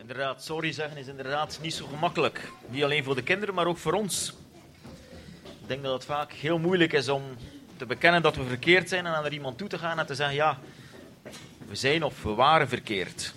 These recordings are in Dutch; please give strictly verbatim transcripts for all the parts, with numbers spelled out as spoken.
Inderdaad, sorry zeggen is inderdaad niet zo gemakkelijk. Niet alleen voor de kinderen, maar ook voor ons. Ik denk dat het vaak heel moeilijk is om te bekennen dat we verkeerd zijn en naar iemand toe te gaan en te zeggen, ja, we zijn of we waren verkeerd.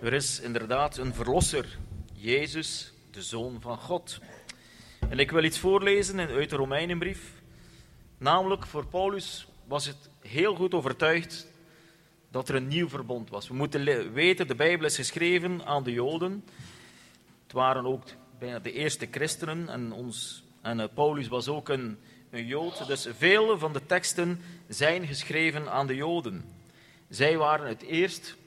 Er is inderdaad een verlosser, Jezus, de Zoon van God. En ik wil iets voorlezen uit de Romeinenbrief. Namelijk, voor Paulus was het heel goed overtuigd dat er een nieuw verbond was. We moeten weten, de Bijbel is geschreven aan de Joden. Het waren ook bijna de eerste christenen en, ons, en uh, Paulus was ook een, een Jood. Dus vele van de teksten zijn geschreven aan de Joden. Zij waren het eerst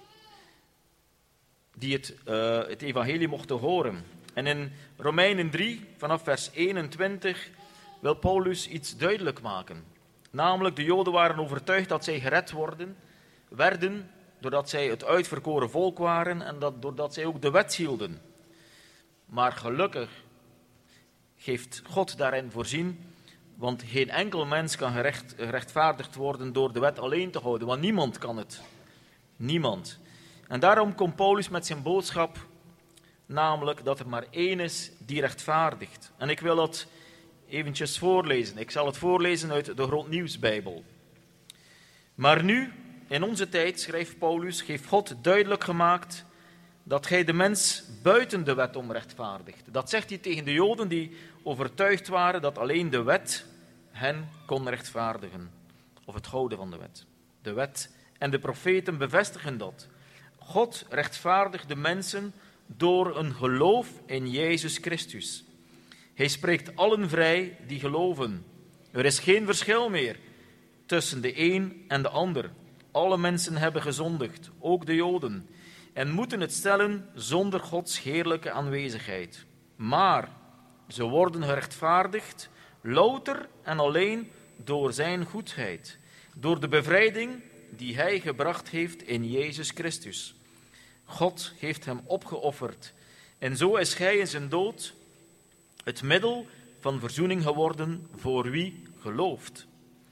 die het, uh, het evangelie mochten horen. En in Romeinen drie, vanaf vers eenentwintig, wil Paulus iets duidelijk maken. Namelijk, de Joden waren overtuigd dat zij gered worden, werden doordat zij het uitverkoren volk waren en dat, doordat zij ook de wet hielden. Maar gelukkig heeft God daarin voorzien, want geen enkel mens kan gerecht, gerechtvaardigd worden door de wet alleen te houden, want niemand kan het. Niemand. En daarom komt Paulus met zijn boodschap, namelijk dat er maar één is die rechtvaardigt. En ik wil dat eventjes voorlezen. Ik zal het voorlezen uit de Grondnieuwsbijbel. Maar nu, in onze tijd, schrijft Paulus, heeft God duidelijk gemaakt dat hij de mens buiten de wet om rechtvaardigt. Dat zegt hij tegen de Joden die overtuigd waren dat alleen de wet hen kon rechtvaardigen. Of het houden van de wet. De wet en de profeten bevestigen dat. God rechtvaardigt de mensen door een geloof in Jezus Christus. Hij spreekt allen vrij die geloven. Er is geen verschil meer tussen de een en de ander. Alle mensen hebben gezondigd, ook de Joden, en moeten het stellen zonder Gods heerlijke aanwezigheid. Maar ze worden gerechtvaardigd louter en alleen door zijn goedheid, door de bevrijding die hij gebracht heeft in Jezus Christus. God heeft hem opgeofferd en zo is hij in zijn dood het middel van verzoening geworden voor wie gelooft.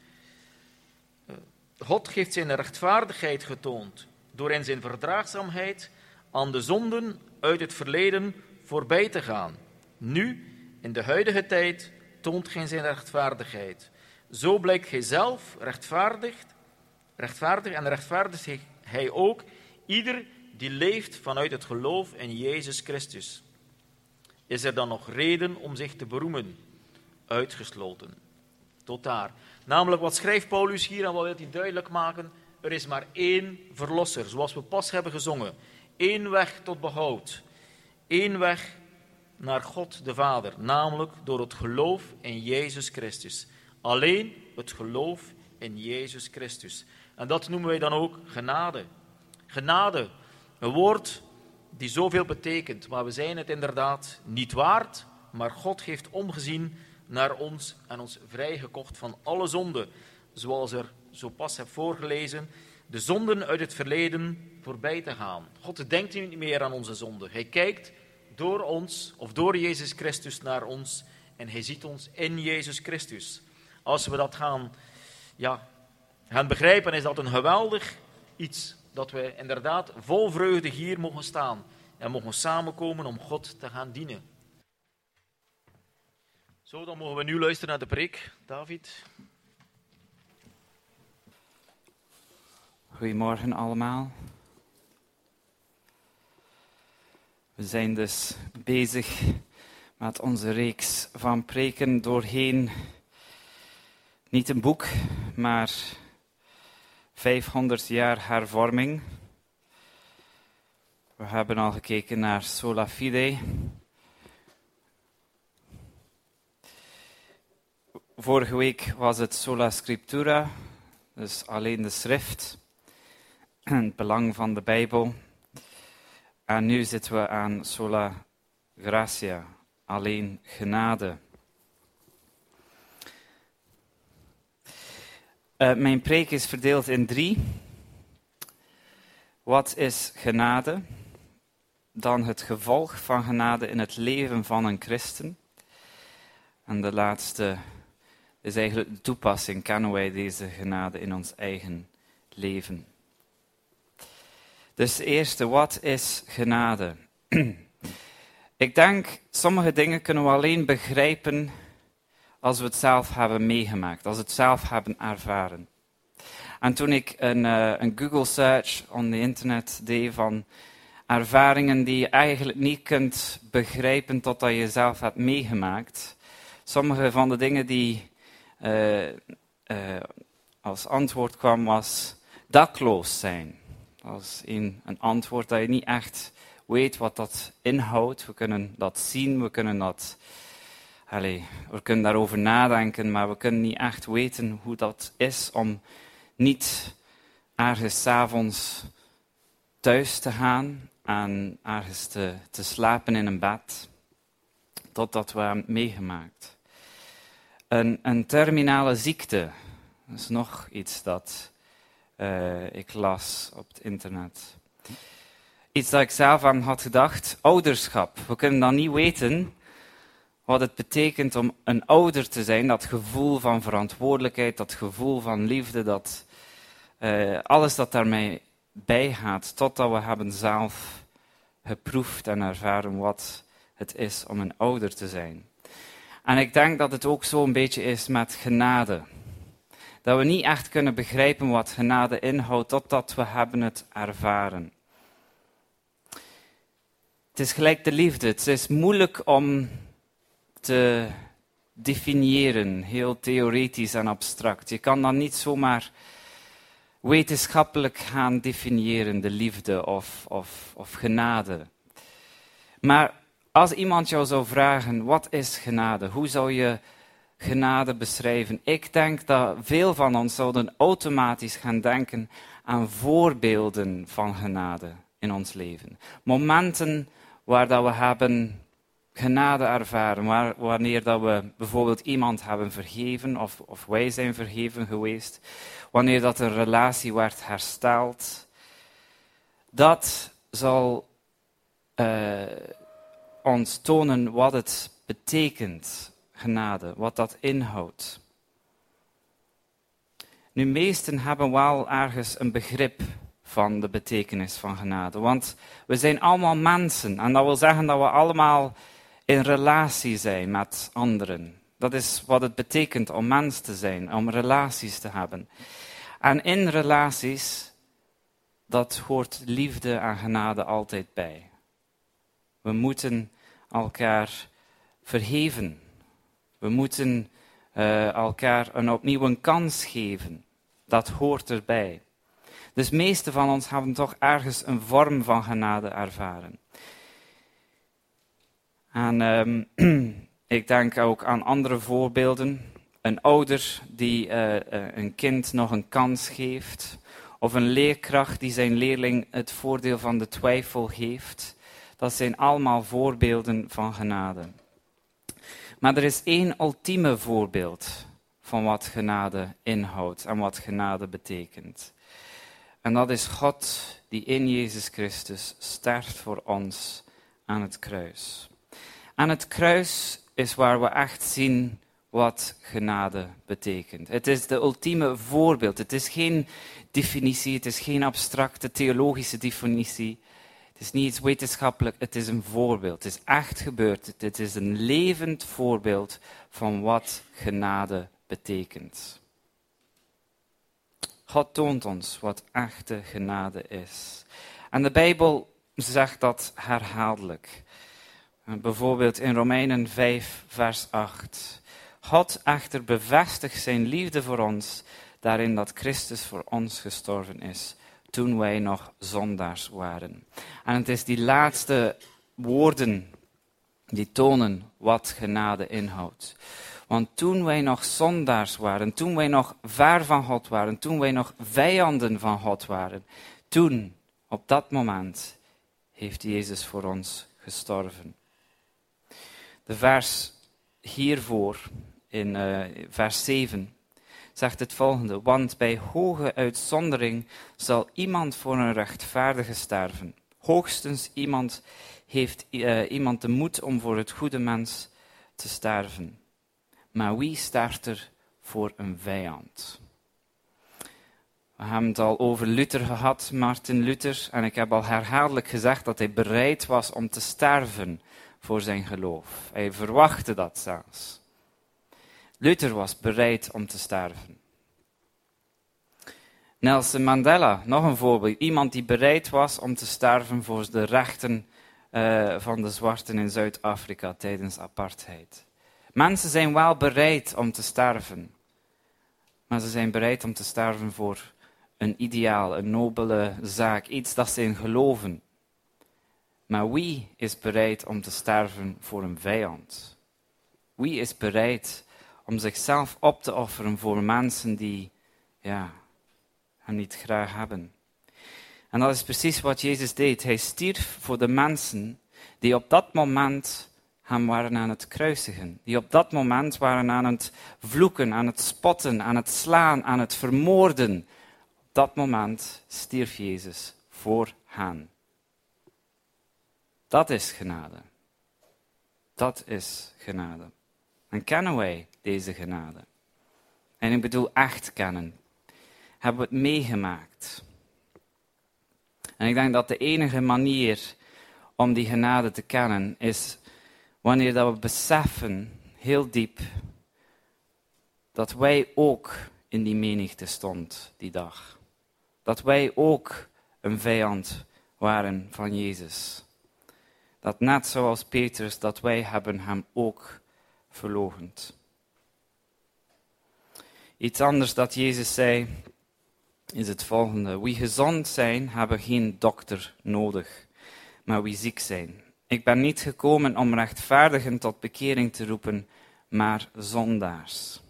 God heeft zijn rechtvaardigheid getoond door in zijn verdraagzaamheid aan de zonden uit het verleden voorbij te gaan. Nu, in de huidige tijd, toont hij zijn rechtvaardigheid. Zo blijkt hij zelf rechtvaardig, rechtvaardig en rechtvaardigt hij ook ieder die leeft vanuit het geloof in Jezus Christus. Is er dan nog reden om zich te beroemen? Uitgesloten. Tot daar. Namelijk, wat schrijft Paulus hier en wat wil hij duidelijk maken? Er is maar één verlosser, zoals we pas hebben gezongen. Eén weg tot behoud. Eén weg naar God de Vader, namelijk door het geloof in Jezus Christus. Alleen het geloof in Jezus Christus. En dat noemen wij dan ook genade. Genade, een woord die zoveel betekent, maar we zijn het inderdaad niet waard, maar God heeft omgezien naar ons en ons vrijgekocht van alle zonden, zoals er zo pas heb voorgelezen, de zonden uit het verleden voorbij te gaan. God denkt niet meer aan onze zonden. Hij kijkt door ons, of door Jezus Christus naar ons, en hij ziet ons in Jezus Christus. Als we dat gaan, ja, gaan begrijpen, is dat een geweldig iets, dat we inderdaad vol vreugde hier mogen staan en mogen samenkomen om God te gaan dienen. Zo, dan mogen we nu luisteren naar de preek. David. Goedemorgen allemaal. We zijn dus bezig met onze reeks van preken doorheen, niet een boek, maar vijfhonderd jaar hervorming. We hebben al gekeken naar Sola Fide. Vorige week was het Sola Scriptura, dus alleen de schrift, het belang van de Bijbel. En nu zitten we aan Sola Gratia, alleen genade. Uh, mijn preek is verdeeld in drie. Wat is genade? Dan het gevolg van genade in het leven van een christen. En de laatste is eigenlijk de toepassing. Kennen wij deze genade in ons eigen leven? Dus de eerste, wat is genade? Ik denk, sommige dingen kunnen we alleen begrijpen als we het zelf hebben meegemaakt, als we het zelf hebben ervaren. En toen ik een, uh, een Google search op het internet deed van, ervaringen die je eigenlijk niet kunt begrijpen totdat je zelf hebt meegemaakt. Sommige van de dingen die uh, uh, als antwoord kwam was dakloos zijn. Dat is een, een antwoord dat je niet echt weet wat dat inhoudt. We kunnen dat zien, we kunnen dat... Allez, we kunnen daarover nadenken, maar we kunnen niet echt weten hoe dat is om niet ergens 's avonds thuis te gaan en ergens te, te slapen in een bed, totdat we hebben meegemaakt. Een, een terminale ziekte, dat is nog iets dat uh, ik las op het internet. Iets dat ik zelf aan had gedacht, ouderschap. We kunnen dan niet weten wat het betekent om een ouder te zijn, dat gevoel van verantwoordelijkheid, dat gevoel van liefde, dat uh, alles dat daarmee bijgaat, totdat we hebben zelf geproefd en ervaren wat het is om een ouder te zijn. En ik denk dat het ook zo een beetje is met genade. Dat we niet echt kunnen begrijpen wat genade inhoudt, totdat we hebben het ervaren. Het is gelijk de liefde. Het is moeilijk om te definiëren, heel theoretisch en abstract. Je kan dan niet zomaar wetenschappelijk gaan definiëren, de liefde of, of, of genade. Maar als iemand jou zou vragen, wat is genade? Hoe zou je genade beschrijven? Ik denk dat veel van ons zouden automatisch gaan denken aan voorbeelden van genade in ons leven. Momenten waar dat we hebben genade ervaren, waar, wanneer dat we bijvoorbeeld iemand hebben vergeven, of, of wij zijn vergeven geweest, wanneer dat een relatie werd hersteld. Dat zal uh, ons tonen wat het betekent, genade, wat dat inhoudt. Nu, meesten hebben wel ergens een begrip van de betekenis van genade, want we zijn allemaal mensen en dat wil zeggen dat we allemaal in relatie zijn met anderen. Dat is wat het betekent om mens te zijn, om relaties te hebben. En in relaties, dat hoort liefde en genade altijd bij. We moeten elkaar vergeven. We moeten uh, elkaar een opnieuw een kans geven. Dat hoort erbij. Dus de meeste van ons hebben toch ergens een vorm van genade ervaren. En um, ik denk ook aan andere voorbeelden. Een ouder die uh, uh, een kind nog een kans geeft. Of een leerkracht die zijn leerling het voordeel van de twijfel geeft. Dat zijn allemaal voorbeelden van genade. Maar er is één ultieme voorbeeld van wat genade inhoudt en wat genade betekent. En dat is God die in Jezus Christus sterft voor ons aan het kruis. Aan het kruis is waar we echt zien wat genade betekent. Het is de ultieme voorbeeld. Het is geen definitie, het is geen abstracte theologische definitie. Het is niet iets wetenschappelijk, het is een voorbeeld. Het is echt gebeurd. Het is een levend voorbeeld van wat genade betekent. God toont ons wat echte genade is. En de Bijbel zegt dat herhaaldelijk. Bijvoorbeeld in Romeinen vijf, vers acht. God echter bevestigt zijn liefde voor ons, daarin dat Christus voor ons gestorven is, toen wij nog zondaars waren. En het is die laatste woorden die tonen wat genade inhoudt. Want toen wij nog zondaars waren, toen wij nog ver van God waren, toen wij nog vijanden van God waren, toen, op dat moment, heeft Jezus voor ons gestorven. De vers hiervoor, in uh, vers zeven, zegt het volgende. Want bij hoge uitzondering zal iemand voor een rechtvaardige sterven. Hoogstens iemand heeft uh, iemand de moed om voor het goede mens te sterven. Maar wie sterft er voor een vijand? We hebben het al over Luther gehad, Martin Luther. En ik heb al herhaaldelijk gezegd dat hij bereid was om te sterven voor zijn geloof. Hij verwachtte dat zelfs. Luther was bereid om te sterven. Nelson Mandela, nog een voorbeeld. Iemand die bereid was om te sterven voor de rechten uh, van de zwarten in Zuid-Afrika tijdens apartheid. Mensen zijn wel bereid om te sterven. Maar ze zijn bereid om te sterven voor een ideaal, een nobele zaak, iets dat ze in geloven. Maar wie is bereid om te sterven voor een vijand? Wie is bereid om zichzelf op te offeren voor mensen die, ja, hem niet graag hebben? En dat is precies wat Jezus deed. Hij stierf voor de mensen die op dat moment hem waren aan het kruisigen. Die op dat moment waren aan het vloeken, aan het spotten, aan het slaan, aan het vermoorden. Op dat moment stierf Jezus voor hen. Dat is genade. Dat is genade. En kennen wij deze genade? En ik bedoel echt kennen. Hebben we het meegemaakt? En ik denk dat de enige manier om die genade te kennen is wanneer dat we beseffen, heel diep, dat wij ook in die menigte stonden die dag. Dat wij ook een vijand waren van Jezus. Dat net zoals Petrus, dat wij hebben hem ook verloochend. Iets anders dat Jezus zei, is het volgende. Wie gezond zijn, hebben geen dokter nodig, maar wie ziek zijn. Ik ben niet gekomen om rechtvaardigen tot bekering te roepen, maar zondaars.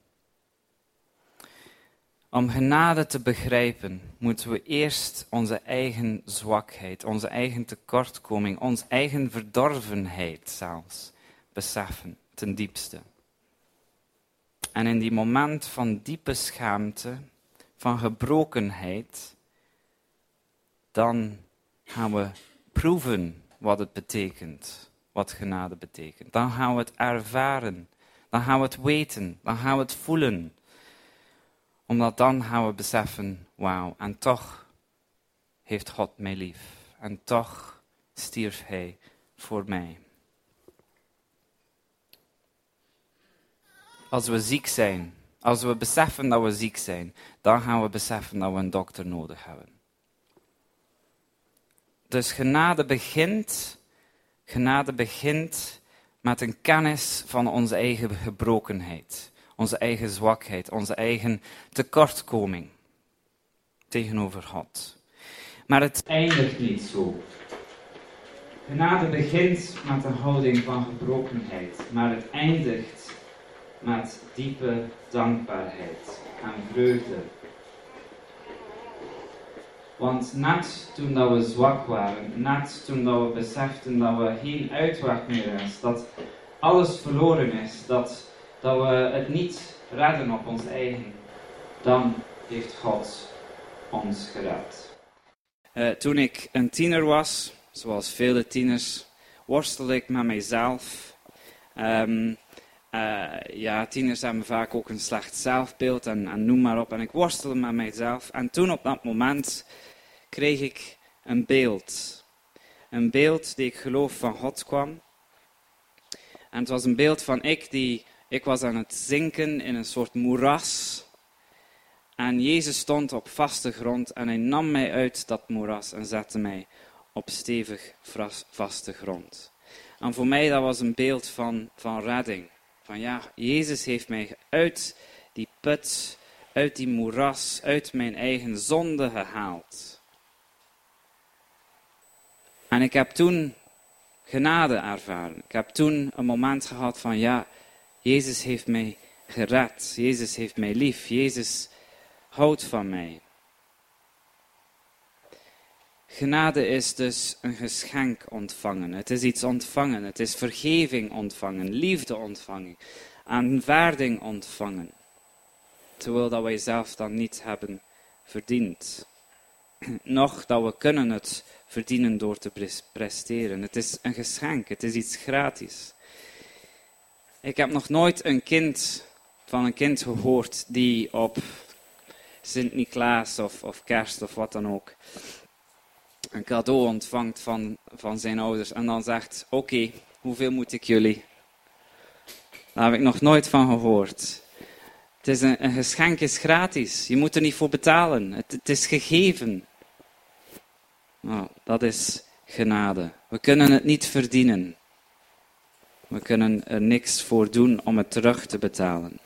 Om genade te begrijpen, moeten we eerst onze eigen zwakheid, onze eigen tekortkoming, onze eigen verdorvenheid zelfs beseffen, ten diepste. En in die moment van diepe schaamte, van gebrokenheid, dan gaan we proeven wat het betekent, wat genade betekent. Dan gaan we het ervaren, dan gaan we het weten, dan gaan we het voelen. Omdat dan gaan we beseffen, wauw, en toch heeft God mij lief. En toch stierf Hij voor mij. Als we ziek zijn, als we beseffen dat we ziek zijn, dan gaan we beseffen dat we een dokter nodig hebben. Dus genade begint, genade begint met een kennis van onze eigen gebrokenheid. Onze eigen zwakheid, onze eigen tekortkoming tegenover God. Maar het eindigt niet zo. Genade begint met een houding van gebrokenheid, maar het eindigt met diepe dankbaarheid en vreugde. Want net toen dat we zwak waren, net toen dat we beseften dat we geen uitweg meer is, dat alles verloren is, dat, dat we het niet redden op ons eigen, dan heeft God ons gered. Uh, toen ik een tiener was, zoals vele tieners, worstelde ik met mijzelf. Um, uh, ja, tieners hebben vaak ook een slecht zelfbeeld en, en noem maar op. En ik worstelde met mijzelf. En toen op dat moment kreeg ik een beeld. Een beeld die ik geloof van God kwam. En het was een beeld van ik die, ik was aan het zinken in een soort moeras. En Jezus stond op vaste grond en hij nam mij uit dat moeras en zette mij op stevig vaste grond. En voor mij dat was een beeld van, van redding. Van ja, Jezus heeft mij uit die put, uit die moeras, uit mijn eigen zonde gehaald. En ik heb toen genade ervaren. Ik heb toen een moment gehad van ja, Jezus heeft mij gered. Jezus heeft mij lief. Jezus houdt van mij. Genade is dus een geschenk ontvangen. Het is iets ontvangen. Het is vergeving ontvangen. Liefde ontvangen. Aanvaarding ontvangen. Terwijl dat wij zelf dan niet hebben verdiend. Nog dat we kunnen het verdienen door te presteren. Het is een geschenk. Het is iets gratis. Ik heb nog nooit een kind van een kind gehoord die op Sint-Niklaas of, of Kerst of wat dan ook een cadeau ontvangt van, van zijn ouders en dan zegt, oké, okay, hoeveel moet ik jullie? Daar heb ik nog nooit van gehoord. Het is een, een geschenk is gratis. Je moet er niet voor betalen. Het, het is gegeven. Nou, dat is genade. We kunnen het niet verdienen. We kunnen er niks voor doen om het terug te betalen.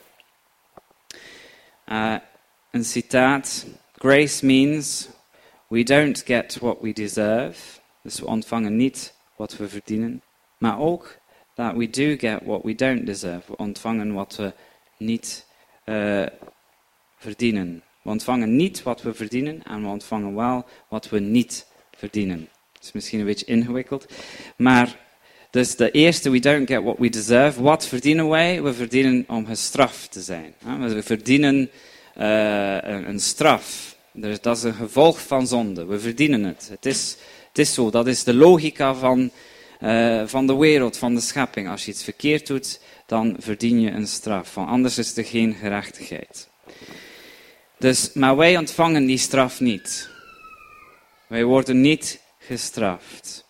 Uh, een citaat. Grace means we don't get what we deserve. Dus we ontvangen niet wat we verdienen. Maar ook that we do get what we don't deserve. We ontvangen wat we niet uh, verdienen. We ontvangen niet wat we verdienen en we ontvangen wel wat we niet verdienen. Dat is misschien een beetje ingewikkeld. Maar dus de eerste, we don't get what we deserve. Wat verdienen wij? We verdienen om gestraft te zijn. We verdienen uh, een, een straf. Dus dat is een gevolg van zonde. We verdienen het. Het is, het is zo. Dat is de logica van, uh, van de wereld, van de schepping. Als je iets verkeerd doet, dan verdien je een straf. Want anders is er geen gerechtigheid. Dus, maar wij ontvangen die straf niet. Wij worden niet gestraft.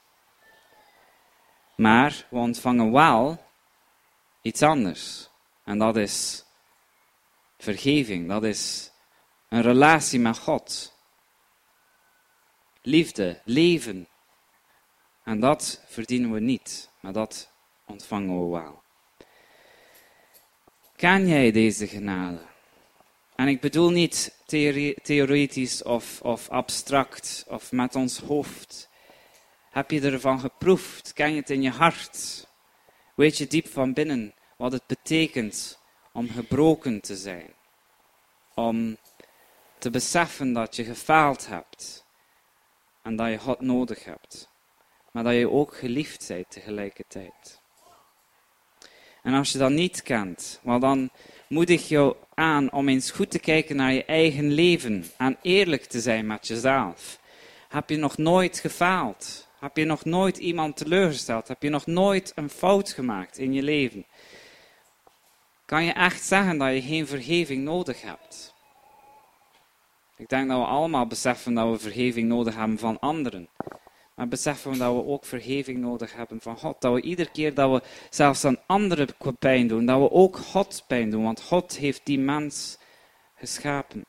Maar we ontvangen wel iets anders. En dat is vergeving. Dat is een relatie met God. Liefde, leven. En dat verdienen we niet. Maar dat ontvangen we wel. Ken jij deze genade? En ik bedoel niet theorie, theoretisch of, of abstract of met ons hoofd. Heb je ervan geproefd? Ken je het in je hart? Weet je diep van binnen wat het betekent om gebroken te zijn? Om te beseffen dat je gefaald hebt en dat je God nodig hebt. Maar dat je ook geliefd bent tegelijkertijd. En als je dat niet kent, wel dan moedig jou aan om eens goed te kijken naar je eigen leven en eerlijk te zijn met jezelf. Heb je nog nooit gefaald? Heb je nog nooit iemand teleurgesteld? Heb je nog nooit een fout gemaakt in je leven? Kan je echt zeggen dat je geen vergeving nodig hebt? Ik denk dat we allemaal beseffen dat we vergeving nodig hebben van anderen. Maar beseffen we dat we ook vergeving nodig hebben van God. Dat we iedere keer dat we zelfs aan anderen pijn doen, dat we ook God pijn doen. Want God heeft die mens geschapen.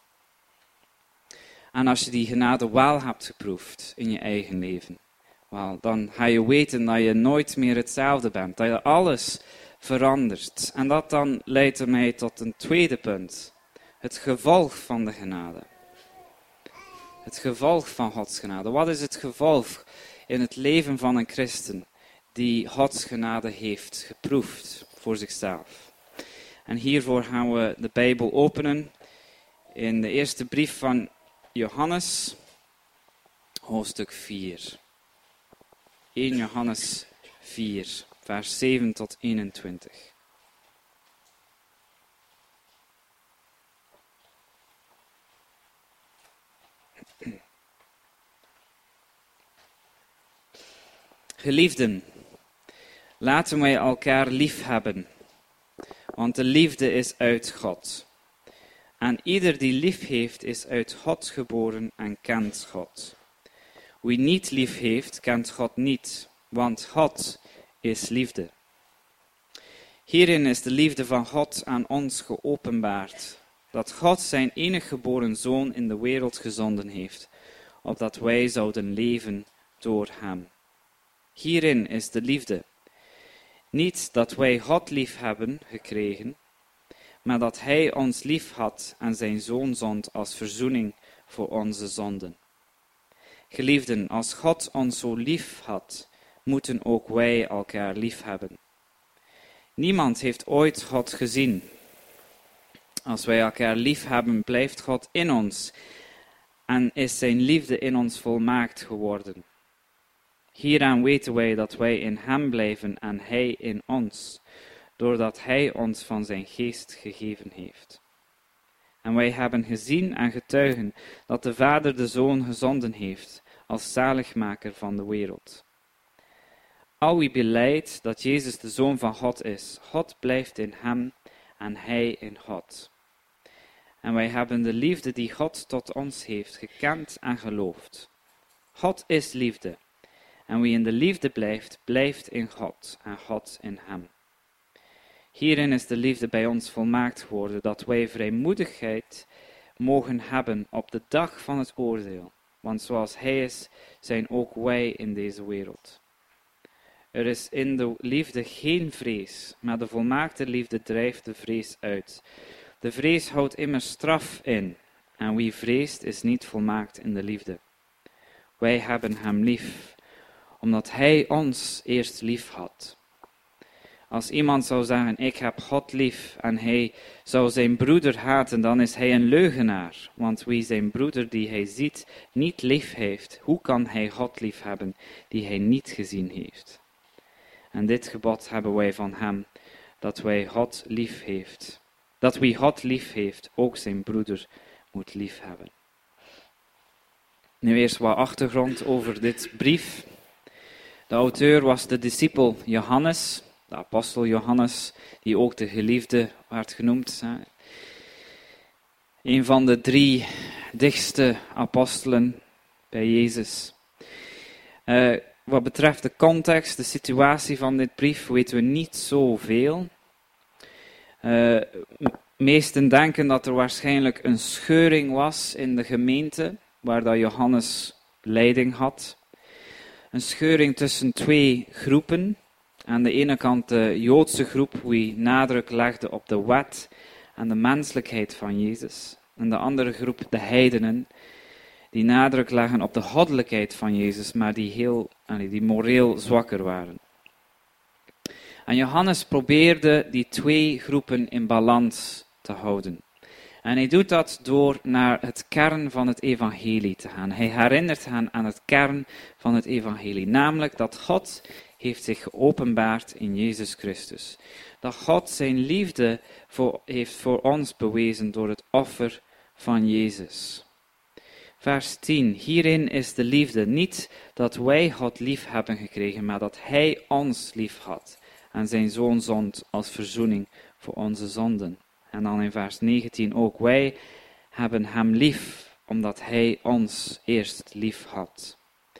En als je die genade wel hebt geproefd in je eigen leven, wel, dan ga je weten dat je nooit meer hetzelfde bent. Dat je alles verandert. En dat dan leidt mij tot een tweede punt. Het gevolg van de genade. Het gevolg van Gods genade. Wat is het gevolg in het leven van een christen die Gods genade heeft geproefd voor zichzelf? En hiervoor gaan we de Bijbel openen in de eerste brief van Johannes, hoofdstuk vier. eerste Johannes vier, vers zeven tot eenentwintig. Geliefden, laten wij elkaar lief hebben, want de liefde is uit God. En ieder die lief heeft, is uit God geboren en kent God. Wie niet lief heeft, kent God niet, want God is liefde. Hierin is de liefde van God aan ons geopenbaard, dat God zijn enige geboren Zoon in de wereld gezonden heeft, opdat wij zouden leven door hem. Hierin is de liefde. Niet dat wij God lief hebben gekregen, maar dat hij ons lief had en zijn Zoon zond als verzoening voor onze zonden. Geliefden, als God ons zo lief had, moeten ook wij elkaar lief hebben. Niemand heeft ooit God gezien. Als wij elkaar lief hebben, blijft God in ons en is zijn liefde in ons volmaakt geworden. Hieraan weten wij dat wij in hem blijven en hij in ons, doordat hij ons van zijn geest gegeven heeft. En wij hebben gezien en getuigen dat de Vader de Zoon gezonden heeft als zaligmaker van de wereld. Al wie belijdt dat Jezus de Zoon van God is, God blijft in hem en hij in God. En wij hebben de liefde die God tot ons heeft gekend en geloofd. God is liefde. En wie in de liefde blijft, blijft in God en God in hem. Hierin is de liefde bij ons volmaakt geworden, dat wij vrijmoedigheid mogen hebben op de dag van het oordeel. Want zoals Hij is, zijn ook wij in deze wereld. Er is in de liefde geen vrees, maar de volmaakte liefde drijft de vrees uit. De vrees houdt immers straf in, en wie vreest is niet volmaakt in de liefde. Wij hebben Hem lief, omdat Hij ons eerst lief had. Als iemand zou zeggen, ik heb God lief, en hij zou zijn broeder haten, dan is hij een leugenaar. Want wie zijn broeder die hij ziet niet lief heeft, hoe kan hij God lief hebben die hij niet gezien heeft? En dit gebod hebben wij van Hem, dat wij God lief heeft. Dat wie God lief heeft, ook zijn broeder moet lief hebben. Nu eerst wat achtergrond over dit brief. De auteur was de discipel Johannes, de apostel Johannes, die ook de geliefde werd genoemd. Een van de drie dichtste apostelen bij Jezus. Uh, wat betreft de context, de situatie van dit brief, weten we niet zoveel. Uh, meesten denken dat er waarschijnlijk een scheuring was in de gemeente, waar dat Johannes leiding had. Een scheuring tussen twee groepen. Aan de ene kant de Joodse groep, die nadruk legde op de wet en de menselijkheid van Jezus. En de andere groep, de heidenen, die nadruk leggen op de goddelijkheid van Jezus, maar die, heel, die moreel zwakker waren. En Johannes probeerde die twee groepen in balans te houden. En hij doet dat door naar het kern van het evangelie te gaan. Hij herinnert hen aan het kern van het evangelie, namelijk dat God heeft zich geopenbaard in Jezus Christus. Dat God zijn liefde voor, heeft voor ons bewezen door het offer van Jezus. Vers tien. Hierin is de liefde niet dat wij God lief hebben gekregen, maar dat Hij ons lief had en zijn Zoon zond als verzoening voor onze zonden. En dan in vers negentien ook. Wij hebben Hem lief, omdat Hij ons eerst lief had.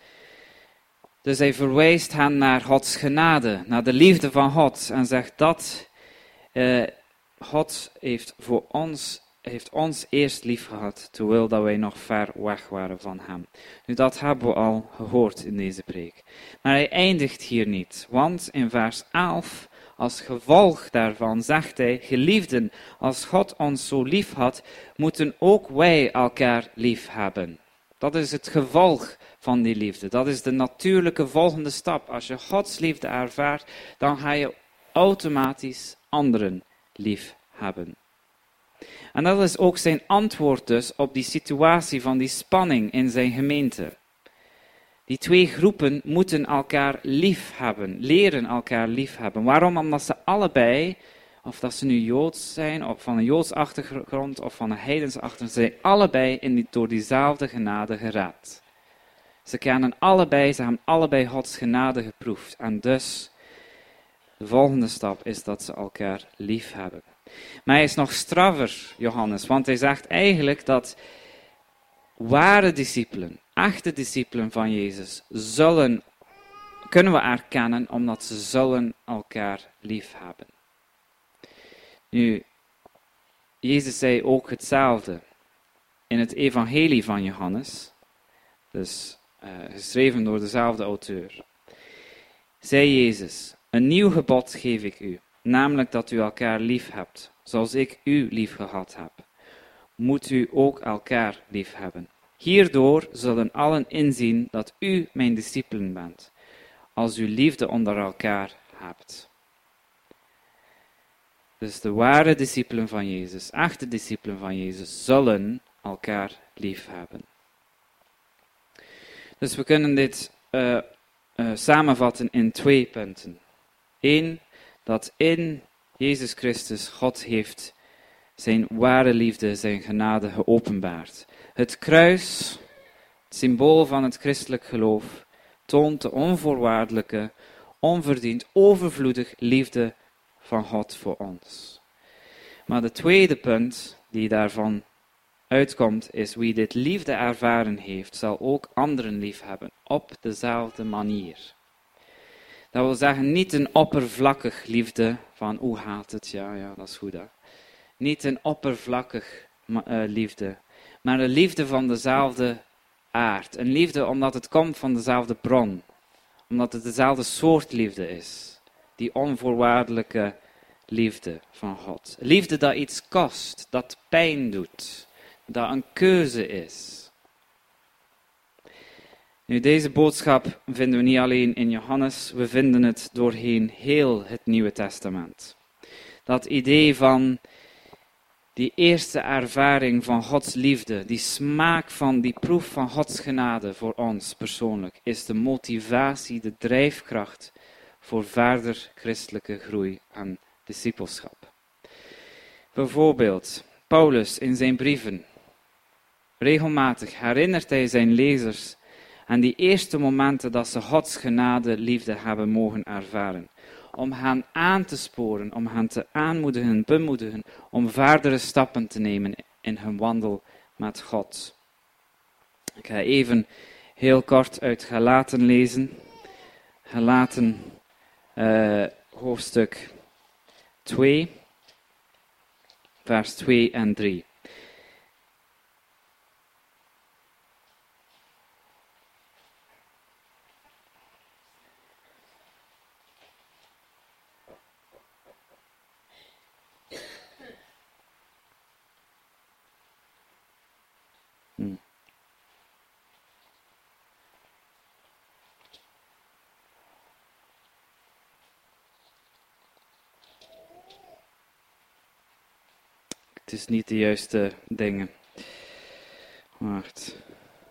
Dus hij verwijst hen naar Gods genade, naar de liefde van God. En zegt dat uh, God heeft, voor ons, heeft ons eerst lief gehad, terwijl dat wij nog ver weg waren van Hem. Nu, dat hebben we al gehoord in deze preek. Maar hij eindigt hier niet, want in vers elf, als gevolg daarvan zegt hij, geliefden, als God ons zo lief had, moeten ook wij elkaar lief hebben. Dat is het gevolg van die liefde. Dat is de natuurlijke volgende stap. Als je Gods liefde ervaart, dan ga je automatisch anderen lief hebben. En dat is ook zijn antwoord dus op die situatie van die spanning in zijn gemeente. Die twee groepen moeten elkaar lief hebben, leren elkaar lief hebben. Waarom? Omdat ze allebei, of dat ze nu Joods zijn, of van een Joods achtergrond, of van een heidens achtergrond, zijn allebei in die, door diezelfde genade geraakt. Ze kennen allebei, ze hebben allebei Gods genade geproefd. En dus, de volgende stap is dat ze elkaar lief hebben. Maar hij is nog straffer, Johannes, want hij zegt eigenlijk dat ware discipelen, echte discipelen van Jezus, zullen, kunnen we erkennen omdat ze zullen elkaar lief hebben. Nu, Jezus zei ook hetzelfde in het evangelie van Johannes, dus uh, geschreven door dezelfde auteur. Zei Jezus, een nieuw gebod geef ik u, namelijk dat u elkaar lief hebt, zoals ik u lief gehad heb. Moet u ook elkaar lief hebben. Hierdoor zullen allen inzien dat u mijn discipelen bent, als u liefde onder elkaar hebt. Dus de ware discipelen van Jezus, echte discipelen van Jezus, zullen elkaar lief hebben. Dus we kunnen dit uh, uh, samenvatten in twee punten. Eén, dat in Jezus Christus God heeft zijn ware liefde, zijn genade geopenbaard. Het kruis, het symbool van het christelijk geloof, toont de onvoorwaardelijke, onverdiend, overvloedig liefde van God voor ons. Maar de tweede punt die daarvan uitkomt, is wie dit liefde ervaren heeft, zal ook anderen lief hebben, op dezelfde manier. Dat wil zeggen, niet een oppervlakkig liefde van hoe gaat het, ja, ja, dat is goed hè. Niet een oppervlakkig uh, liefde, maar een liefde van dezelfde aard. Een liefde omdat het komt van dezelfde bron, omdat het dezelfde soort liefde is. Die onvoorwaardelijke liefde van God. Liefde dat iets kost, dat pijn doet, dat een keuze is. Nu, deze boodschap vinden we niet alleen in Johannes, we vinden het doorheen heel het Nieuwe Testament. Dat idee van die eerste ervaring van Gods liefde, die smaak van die proef van Gods genade voor ons persoonlijk, is de motivatie, de drijfkracht voor verder christelijke groei en discipelschap. Bijvoorbeeld, Paulus in zijn brieven. Regelmatig herinnert hij zijn lezers aan die eerste momenten dat ze Gods genade, liefde hebben mogen ervaren. Om hen aan te sporen, om hen te aanmoedigen, bemoedigen, om verdere stappen te nemen in hun wandel met God. Ik ga even heel kort uit Galaten lezen. Galaten uh, hoofdstuk twee, vers twee en drie. Hmm. Het is niet de juiste dingen. Wacht.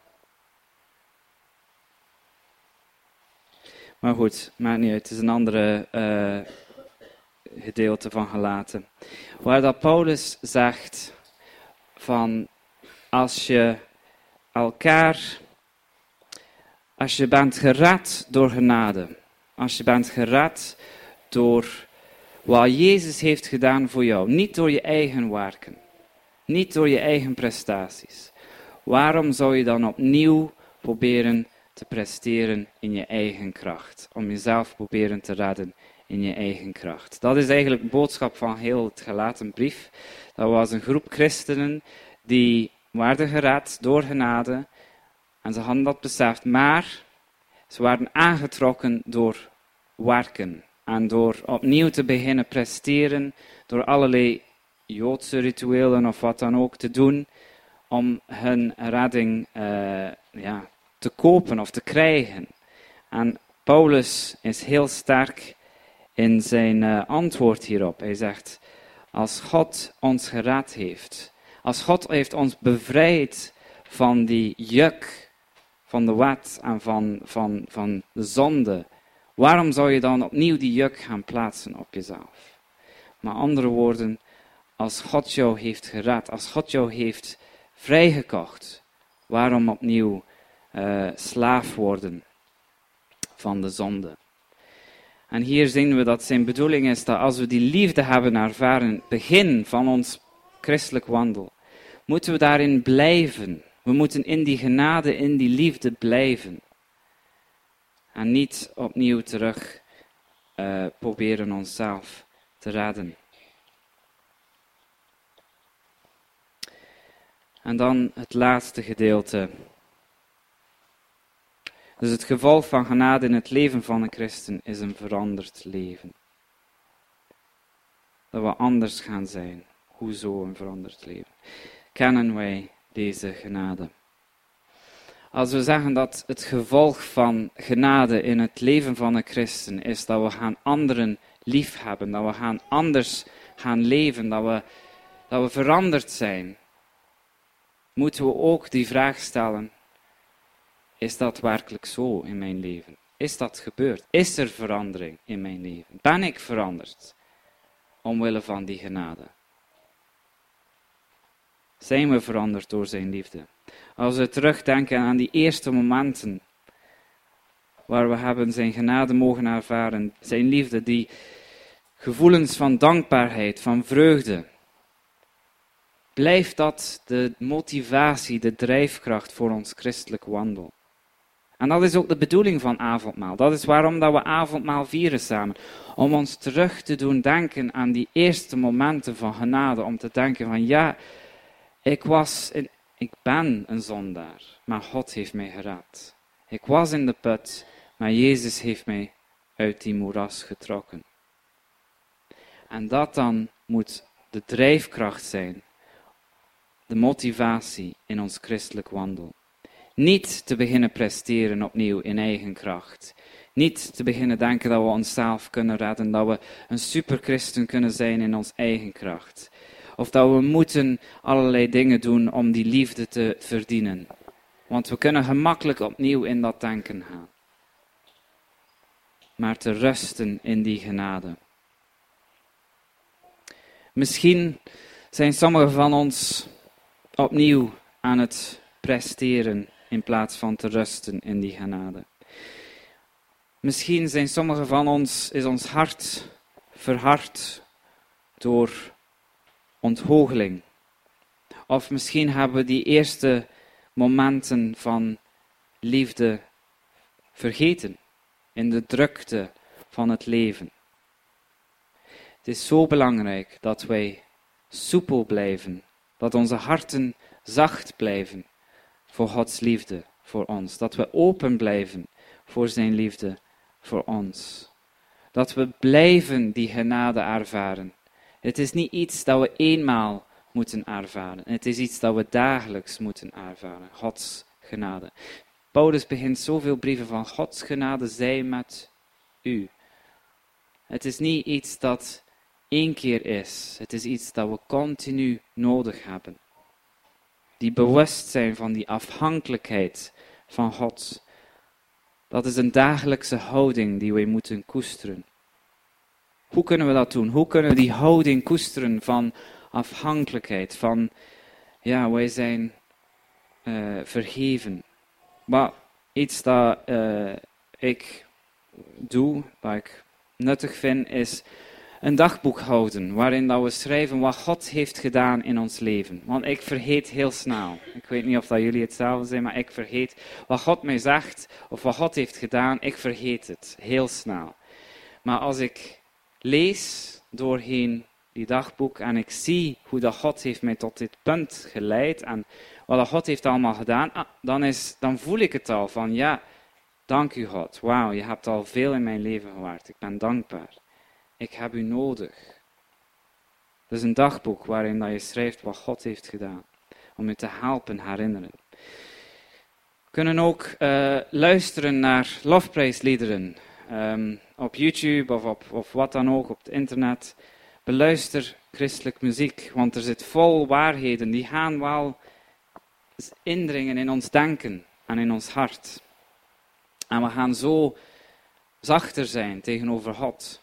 Maar goed, maakt niet uit. Het is een andere uh, gedeelte van Galaten. Waar dat Paulus zegt van als je elkaar, als je bent gered door genade, als je bent gered door wat Jezus heeft gedaan voor jou, niet door je eigen werken, niet door je eigen prestaties. Waarom zou je dan opnieuw proberen te presteren in je eigen kracht? Om jezelf proberen te redden in je eigen kracht. Dat is eigenlijk de boodschap van heel het Galatenbrief. Dat was een groep christenen die werden gered door genade en ze hadden dat beseft, maar ze waren aangetrokken door werken. En door opnieuw te beginnen presteren, door allerlei Joodse rituelen of wat dan ook te doen, om hun redding uh, ja, te kopen of te krijgen. En Paulus is heel sterk in zijn uh, antwoord hierop. Hij zegt, als God ons gered heeft, als God heeft ons bevrijd van die juk van de wet en van, van, van de zonde, waarom zou je dan opnieuw die juk gaan plaatsen op jezelf? Met andere woorden, als God jou heeft gered, als God jou heeft vrijgekocht, waarom opnieuw uh, slaaf worden van de zonde? En hier zien we dat zijn bedoeling is dat als we die liefde hebben ervaren, het begin van ons christelijk wandel, moeten we daarin blijven. We moeten in die genade, in die liefde blijven. En niet opnieuw terug uh, proberen onszelf te redden. En dan het laatste gedeelte. Dus het gevolg van genade in het leven van een christen is een veranderd leven. Dat we anders gaan zijn. Hoezo een veranderd leven? Kennen wij deze genade? Als we zeggen dat het gevolg van genade in het leven van een christen is dat we gaan anderen lief hebben, dat we gaan anders gaan leven, dat we, dat we veranderd zijn, moeten we ook die vraag stellen, is dat werkelijk zo in mijn leven? Is dat gebeurd? Is er verandering in mijn leven? Ben ik veranderd omwille van die genade? Zijn we veranderd door zijn liefde? Als we terugdenken aan die eerste momenten waar we hebben zijn genade mogen ervaren, zijn liefde, die gevoelens van dankbaarheid, van vreugde, blijft dat de motivatie, de drijfkracht voor ons christelijk wandel. En dat is ook de bedoeling van avondmaal. Dat is waarom dat we avondmaal vieren samen. Om ons terug te doen denken aan die eerste momenten van genade. Om te denken van ja, ik was, in, ik ben een zondaar, maar God heeft mij gered. Ik was in de put, maar Jezus heeft mij uit die moeras getrokken. En dat dan moet de drijfkracht zijn, de motivatie in ons christelijk wandel. Niet te beginnen presteren opnieuw in eigen kracht. Niet te beginnen denken dat we onszelf kunnen redden, dat we een superchristen kunnen zijn in ons eigen kracht. Of dat we moeten allerlei dingen doen om die liefde te verdienen. Want we kunnen gemakkelijk opnieuw in dat denken gaan. Maar te rusten in die genade. Misschien zijn sommigen van ons opnieuw aan het presteren in plaats van te rusten in die genade. Misschien zijn sommigen van ons, is ons hart verhard door onthoogeling. Of misschien hebben we die eerste momenten van liefde vergeten in de drukte van het leven. Het is zo belangrijk dat wij soepel blijven, dat onze harten zacht blijven voor Gods liefde voor ons. Dat we open blijven voor zijn liefde voor ons. Dat we blijven die genade ervaren. Het is niet iets dat we eenmaal moeten ervaren. Het is iets dat we dagelijks moeten ervaren. Gods genade. Paulus begint zoveel brieven van Gods genade zij met u. Het is niet iets dat één keer is. Het is iets dat we continu nodig hebben. Die bewustzijn van die afhankelijkheid van God. Dat is een dagelijkse houding die wij moeten koesteren. Hoe kunnen we dat doen? Hoe kunnen we die houding koesteren van afhankelijkheid? Van, ja, wij zijn uh, vergeven. Maar iets dat uh, ik doe, wat ik nuttig vind, is een dagboek houden, waarin dat we schrijven wat God heeft gedaan in ons leven. Want ik vergeet heel snel. Ik weet niet of dat jullie hetzelfde zijn, maar ik vergeet wat God mij zegt, of wat God heeft gedaan, ik vergeet het heel snel. Maar als ik lees doorheen die dagboek en ik zie hoe dat God heeft mij tot dit punt geleid en wat dat God heeft allemaal gedaan, ah, dan, is, dan voel ik het al van ja, dank u God. Wauw, je hebt al veel in mijn leven gewerkt. Ik ben dankbaar. Ik heb u nodig. Het is een dagboek waarin dat je schrijft wat God heeft gedaan. Om je te helpen herinneren. We kunnen ook uh, luisteren naar lofprijsliederen. Um, op YouTube of, op, of wat dan ook, op het internet. Beluister christelijk muziek, want er zit vol waarheden. Die gaan wel indringen in ons denken en in ons hart. En we gaan zo zachter zijn tegenover God.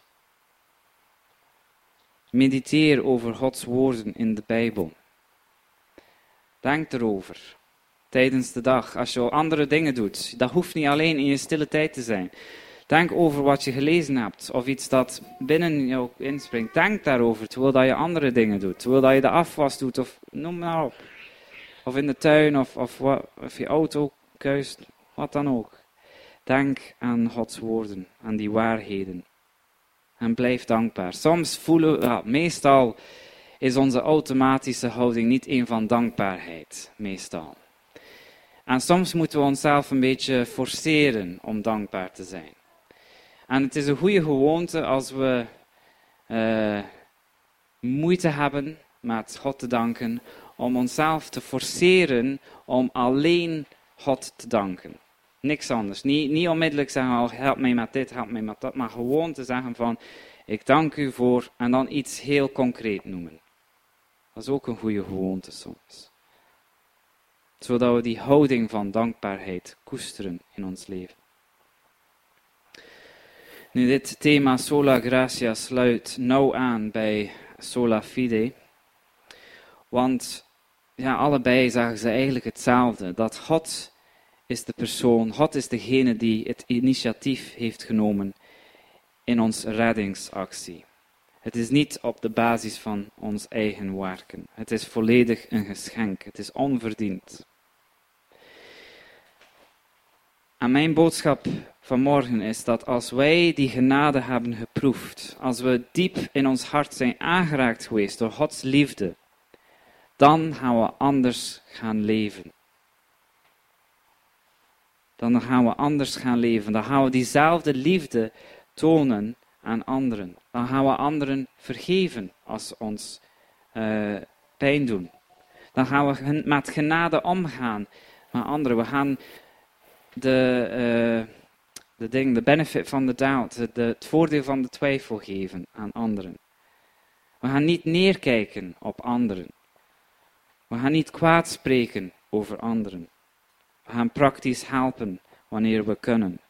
Mediteer over Gods woorden in de Bijbel. Denk erover. Tijdens de dag, als je andere dingen doet. Dat hoeft niet alleen in je stille tijd te zijn. Denk over wat je gelezen hebt. Of iets dat binnen jou inspringt. Denk daarover, terwijl dat je andere dingen doet. Terwijl dat je de afwas doet, of noem maar op. Of in de tuin, of, of, of je auto kuist, wat dan ook. Denk aan Gods woorden, aan die waarheden. En blijf dankbaar. Soms voelen we, ja, meestal is onze automatische houding niet een van dankbaarheid. Meestal. En soms moeten we onszelf een beetje forceren om dankbaar te zijn. En het is een goede gewoonte als we uh, moeite hebben met God te danken, om onszelf te forceren om alleen God te danken. Niks anders. Niet, niet onmiddellijk zeggen, oh, help mij met dit, help mij met dat, maar gewoon te zeggen van, ik dank u voor, en dan iets heel concreet noemen. Dat is ook een goede gewoonte soms. Zodat we die houding van dankbaarheid koesteren in ons leven. Nu, dit thema Sola Gratia sluit nauw aan bij Sola Fide. Want ja, allebei zagen ze eigenlijk hetzelfde. Dat God is de persoon, God is degene die het initiatief heeft genomen in onze reddingsactie. Het is niet op de basis van ons eigen werken. Het is volledig een geschenk. Het is onverdiend. En mijn boodschap vanmorgen is dat als wij die genade hebben geproefd, als we diep in ons hart zijn aangeraakt geweest door Gods liefde, dan gaan we anders gaan leven. Dan gaan we anders gaan leven. Dan gaan we diezelfde liefde tonen aan anderen. Dan gaan we anderen vergeven als ze ons uh, pijn doen. Dan gaan we met genade omgaan met anderen. We gaan de, uh, de ding, de benefit van de doubt, de, de, het voordeel van de twijfel geven aan anderen. We gaan niet neerkijken op anderen. We gaan niet kwaad spreken over anderen. We gaan praktisch helpen wanneer we kunnen.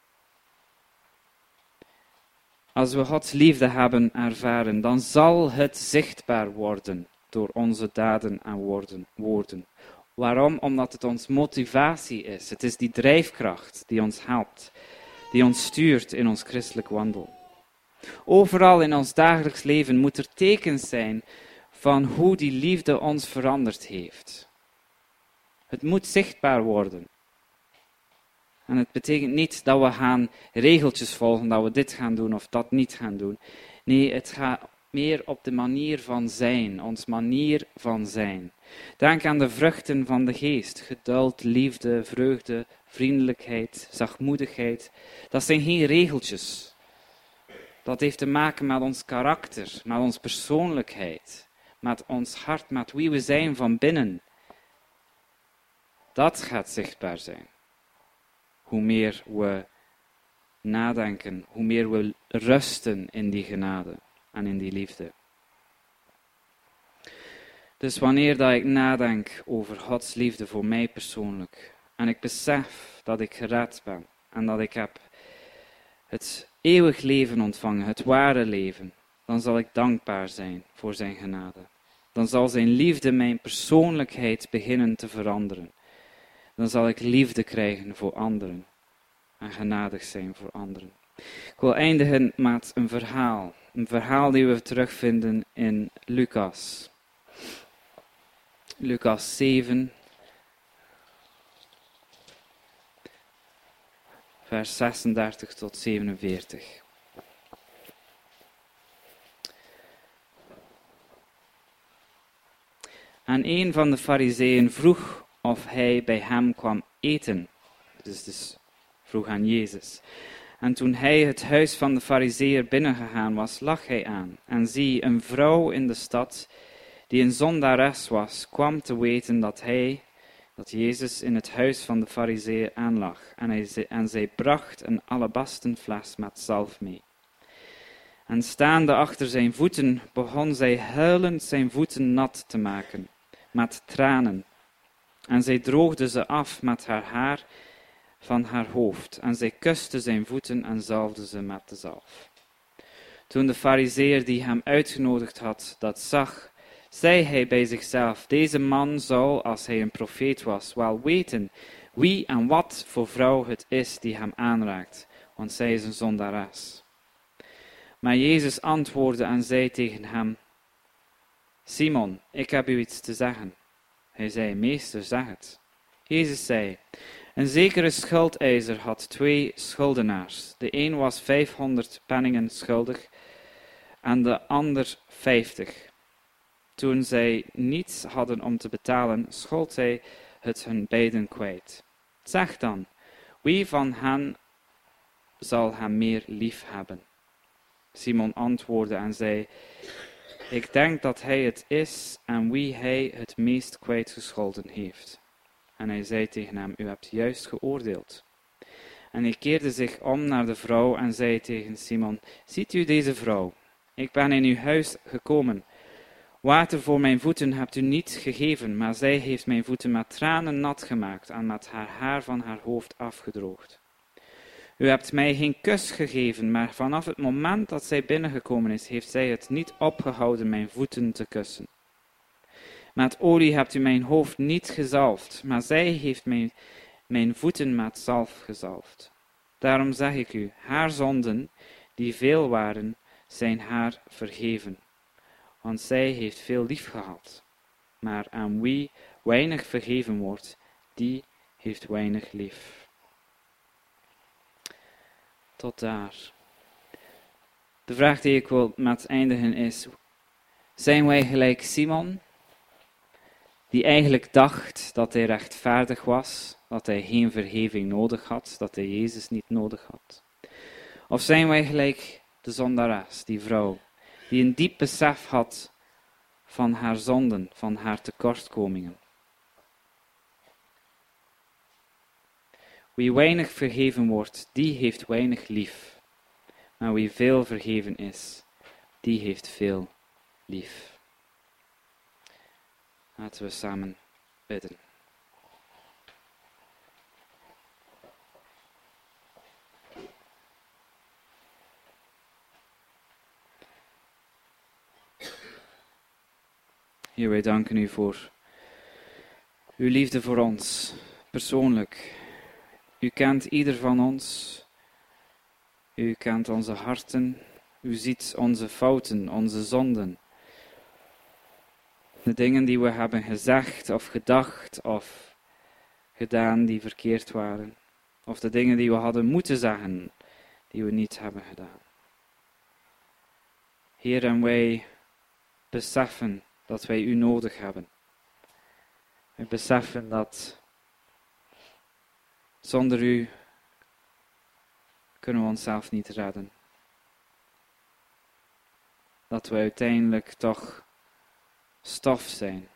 Als we Gods liefde hebben ervaren, dan zal het zichtbaar worden door onze daden en woorden. Waarom? Omdat het ons motivatie is. Het is die drijfkracht die ons helpt, die ons stuurt in ons christelijk wandel. Overal in ons dagelijks leven moet er tekens zijn van hoe die liefde ons veranderd heeft. Het moet zichtbaar worden. En het betekent niet dat we gaan regeltjes volgen, dat we dit gaan doen of dat niet gaan doen. Nee, het gaat meer op de manier van zijn, ons manier van zijn. Denk aan de vruchten van de geest. Geduld, liefde, vreugde, vriendelijkheid, zachtmoedigheid. Dat zijn geen regeltjes. Dat heeft te maken met ons karakter, met onze persoonlijkheid, met ons hart, met wie we zijn van binnen. Dat gaat zichtbaar zijn. Hoe meer we nadenken, hoe meer we rusten in die genade en in die liefde. Dus wanneer dat ik nadenk over Gods liefde voor mij persoonlijk, en ik besef dat ik gered ben, en dat ik heb het eeuwig leven ontvangen, het ware leven, dan zal ik dankbaar zijn voor zijn genade. Dan zal zijn liefde mijn persoonlijkheid beginnen te veranderen. Dan zal ik liefde krijgen voor anderen en genadig zijn voor anderen. Ik wil eindigen met een verhaal. Een verhaal die we terugvinden in Lucas. Lucas zeven, vers zesendertig tot zevenenveertig. En een van de farizeeën vroeg of hij bij hem kwam eten. Dus, dus vroeg aan Jezus. En toen hij het huis van de farizeeër binnengegaan was, lag hij aan. En zie, een vrouw in de stad, die een zondares was, kwam te weten dat hij, dat Jezus in het huis van de farizeeër aanlag. En, hij, en zij bracht een alabasten fles met zalf mee. En staande achter zijn voeten, begon zij huilend zijn voeten nat te maken, met tranen. En zij droogde ze af met haar haar van haar hoofd. En zij kuste zijn voeten en zalfde ze met de zalf. Toen de farizeeër die hem uitgenodigd had, dat zag, zei hij bij zichzelf, deze man zou, als hij een profeet was, wel weten wie en wat voor vrouw het is die hem aanraakt, want zij is een zondares. Maar Jezus antwoordde en zei tegen hem, Simon, ik heb u iets te zeggen. Hij zei, meester, zeg het. Jezus zei, een zekere schuldeiser had twee schuldenaars. De een was vijfhonderd penningen schuldig en de ander vijftig. Toen zij niets hadden om te betalen, schold hij het hun beiden kwijt. Zeg dan, wie van hen zal hem meer lief hebben? Simon antwoordde en zei, ik denk dat hij het is aan wie hij het meest kwijtgescholden heeft. En hij zei tegen hem, u hebt juist geoordeeld. En hij keerde zich om naar de vrouw en zei tegen Simon, ziet u deze vrouw? Ik ben in uw huis gekomen. Water voor mijn voeten hebt u niet gegeven, maar zij heeft mijn voeten met tranen nat gemaakt en met haar haar van haar hoofd afgedroogd. U hebt mij geen kus gegeven, maar vanaf het moment dat zij binnengekomen is, heeft zij het niet opgehouden mijn voeten te kussen. Met olie hebt u mijn hoofd niet gezalfd, maar zij heeft mijn, mijn voeten met zalf gezalfd. Daarom zeg ik u, haar zonden, die veel waren, zijn haar vergeven. Want zij heeft veel lief gehad. Maar aan wie weinig vergeven wordt, die heeft weinig lief. tot daar. De vraag die ik wil met eindigen is, zijn wij gelijk Simon, die eigenlijk dacht dat hij rechtvaardig was, dat hij geen vergeving nodig had, dat hij Jezus niet nodig had? Of zijn wij gelijk de zondares, die vrouw, die een diep besef had van haar zonden, van haar tekortkomingen? Wie weinig vergeven wordt, die heeft weinig lief. Maar wie veel vergeven is, die heeft veel lief. Laten we samen bidden. Heer, wij danken u voor uw liefde voor ons, persoonlijk. U kent ieder van ons. U kent onze harten. U ziet onze fouten, onze zonden. De dingen die we hebben gezegd of gedacht of gedaan die verkeerd waren. Of de dingen die we hadden moeten zeggen, die we niet hebben gedaan. Heer, en wij beseffen dat wij u nodig hebben. Wij beseffen dat zonder u kunnen we onszelf niet redden. Dat we uiteindelijk toch stof zijn.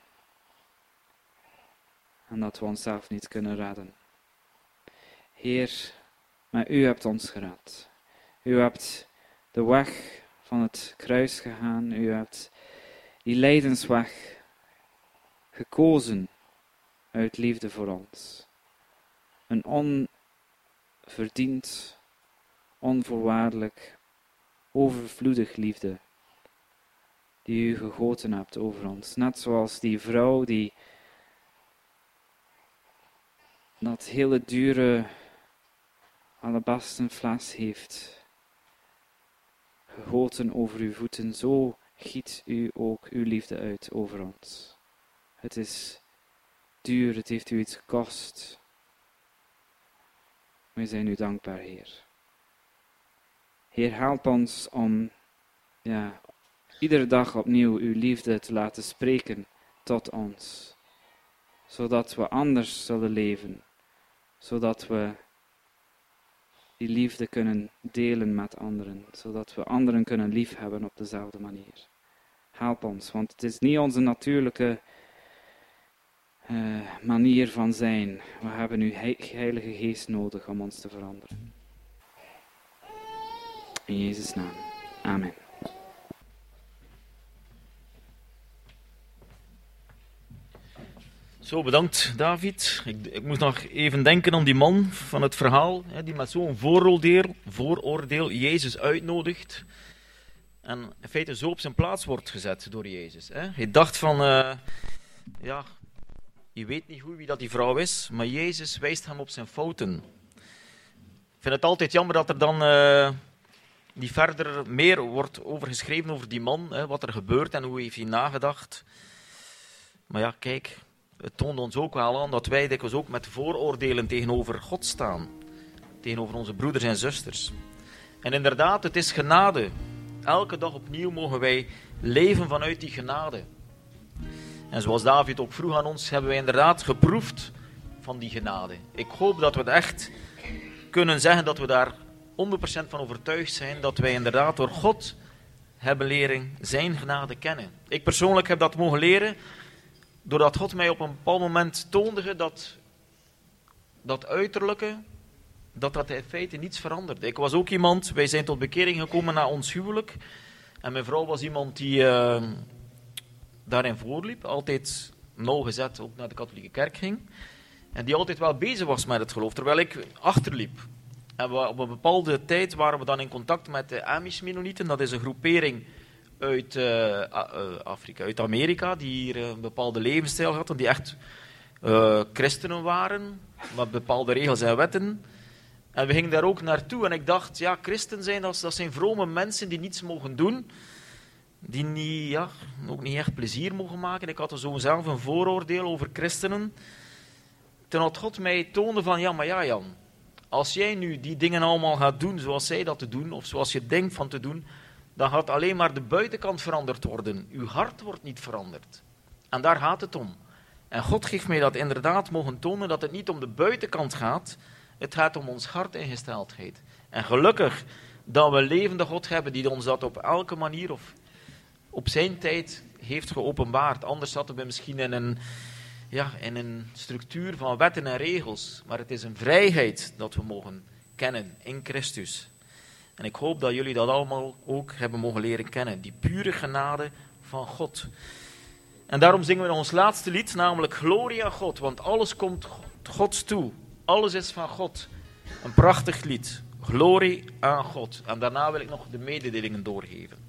En dat we onszelf niet kunnen redden. Heer, maar u hebt ons gered. U hebt de weg van het kruis gegaan. U hebt die lijdensweg gekozen uit liefde voor ons. Een onverdiend, onvoorwaardelijk, overvloedig liefde die u gegoten hebt over ons. Net zoals die vrouw die dat hele dure alabastenfles heeft gegoten over uw voeten, zo giet u ook uw liefde uit over ons. Het is duur, het heeft u iets gekost. Wij zijn u dankbaar, Heer. Heer, help ons om ja, iedere dag opnieuw uw liefde te laten spreken tot ons. Zodat we anders zullen leven. Zodat we die liefde kunnen delen met anderen. Zodat we anderen kunnen liefhebben op dezelfde manier. Help ons, want het is niet onze natuurlijke uh, manier van zijn. We hebben uw heilige geest nodig om ons te veranderen. In Jezus' naam. Amen. Zo, bedankt David. Ik, ik moest nog even denken aan die man van het verhaal, hè, die met zo'n vooroordeel, vooroordeel Jezus uitnodigt. En in feite zo op zijn plaats wordt gezet door Jezus. Hè. Hij dacht van, uh, ja, je weet niet goed wie dat die vrouw is, maar Jezus wijst hem op zijn fouten. Ik vind het altijd jammer dat er dan uh, niet verder meer wordt over geschreven over die man, hè, wat er gebeurt en hoe heeft hij nagedacht. Maar ja, kijk, het toont ons ook wel aan dat wij dikwijls ook met vooroordelen tegenover God staan. Tegenover onze broeders en zusters. En inderdaad, het is genade. Elke dag opnieuw mogen wij leven vanuit die genade. En zoals David ook vroeg aan ons, hebben wij inderdaad geproefd van die genade. Ik hoop dat we het echt kunnen zeggen dat we daar honderd procent van overtuigd zijn dat wij inderdaad door God hebben leren zijn genade kennen. Ik persoonlijk heb dat mogen leren doordat God mij op een bepaald moment toonde dat dat uiterlijke, dat dat in feite niets veranderde. Ik was ook iemand, wij zijn tot bekering gekomen na ons huwelijk. En mijn vrouw was iemand die uh, daarin voorliep. Altijd nauwgezet ook naar de katholieke kerk ging. En die altijd wel bezig was met het geloof, terwijl ik achterliep. En we, op een bepaalde tijd waren we dan in contact met de Amish-Mennonieten. Dat is een groepering uit uh, Afrika, uit Amerika, die hier een bepaalde levensstijl hadden, die echt uh, christenen waren, met bepaalde regels en wetten. En we gingen daar ook naartoe en ik dacht, ja, christen zijn, dat, dat zijn vrome mensen die niets mogen doen, die niet, ja, ook niet echt plezier mogen maken. Ik had er zo zelf een vooroordeel over christenen. Toen had God mij toonde van, ja, maar ja, Jan, Als jij nu die dingen allemaal gaat doen zoals zij dat te doen, of zoals je denkt van te doen, dan gaat alleen maar de buitenkant veranderd worden. Uw hart wordt niet veranderd. En daar gaat het om. En God heeft mij dat inderdaad mogen tonen, dat het niet om de buitenkant gaat, het gaat om ons hartingesteldheid. En gelukkig dat we een levende God hebben die ons dat op elke manier of op zijn tijd heeft geopenbaard. Anders zaten we misschien in een, ja, in een structuur van wetten en regels. Maar het is een vrijheid dat we mogen kennen in Christus. En ik hoop dat jullie dat allemaal ook hebben mogen leren kennen. Die pure genade van God. En daarom zingen we nog ons laatste lied, namelijk Glorie aan God. Want alles komt Gods toe. Alles is van God. Een prachtig lied. Glorie aan God. En daarna wil ik nog de mededelingen doorgeven.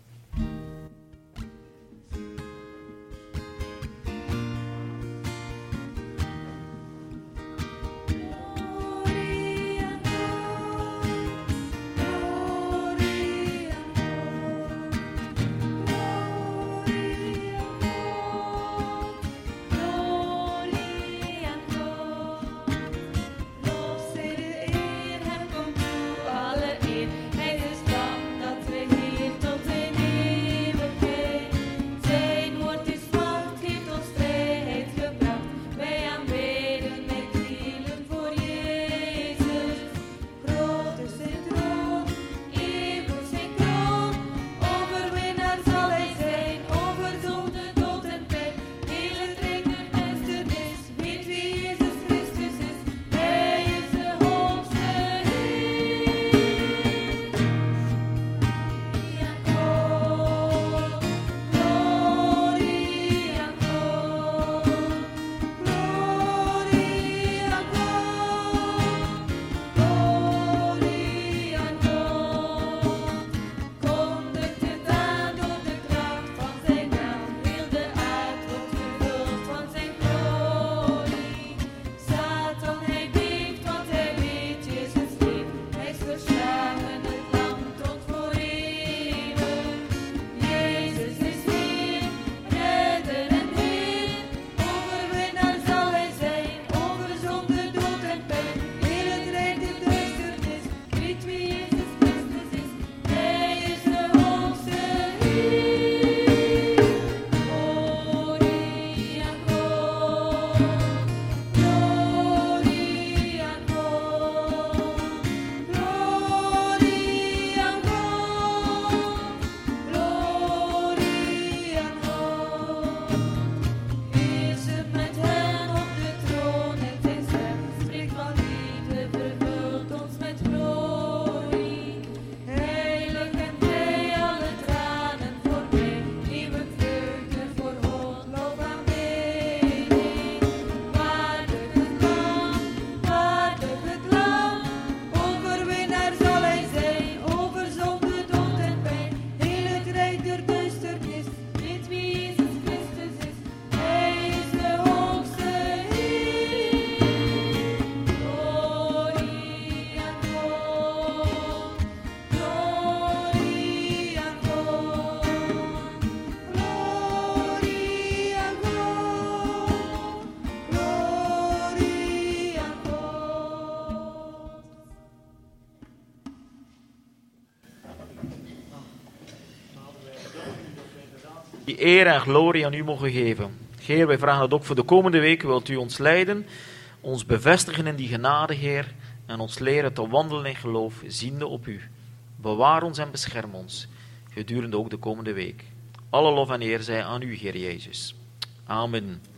Die eer en glorie aan u mogen geven. Heer, wij vragen dat ook voor de komende week. Wilt u ons leiden, ons bevestigen in die genade, Heer, en ons leren te wandelen in geloof, ziende op u. Bewaar ons en bescherm ons, gedurende ook de komende week. Alle lof en eer zij aan u, Heer Jezus. Amen.